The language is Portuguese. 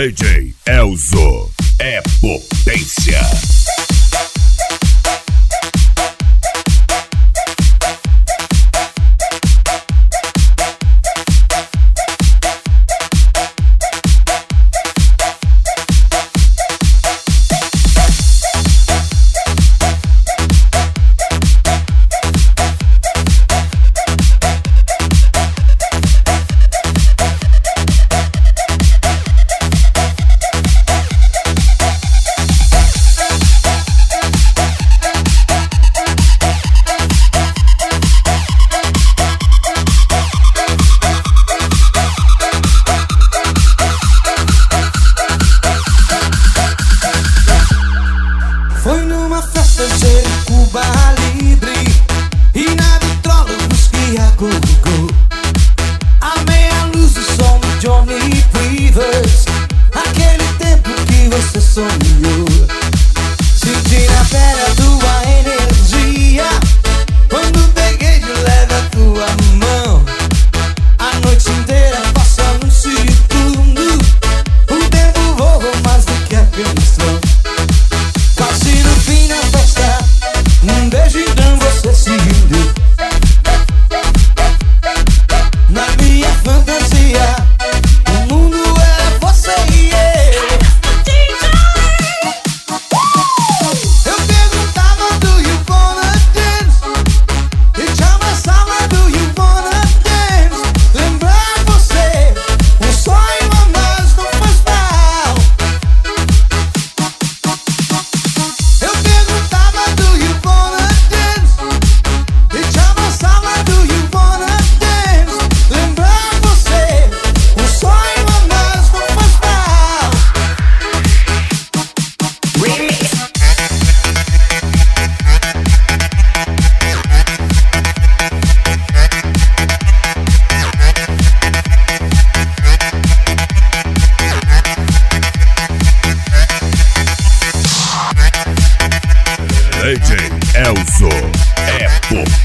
DJ Elzo é potência. Foi numa festa de Cuba Libre e na vitrola eu busquei a Go-Go. A meia luz do som do Johnny Rivers, aquele tempo que você sonhou. Senti na pele a tua energia quando peguei de leve a tua mão. A noite inteira passa num segundo, o tempo voa mais do que a canção. Quase no fim da festa, num beijo então você se rendeu. Na minha fantasia, o mundo era você e eu. Eu perguntava, do you wanna dance? E te abraçava, do you wanna dance? Lembrar você, um sonho a mais não faz mal. Eu perguntava, do you wanna dance? E te abraçava, do you wanna dance? Lembrar você, um sonho a mais não faz mal. Remix. DJ Elzo é potência.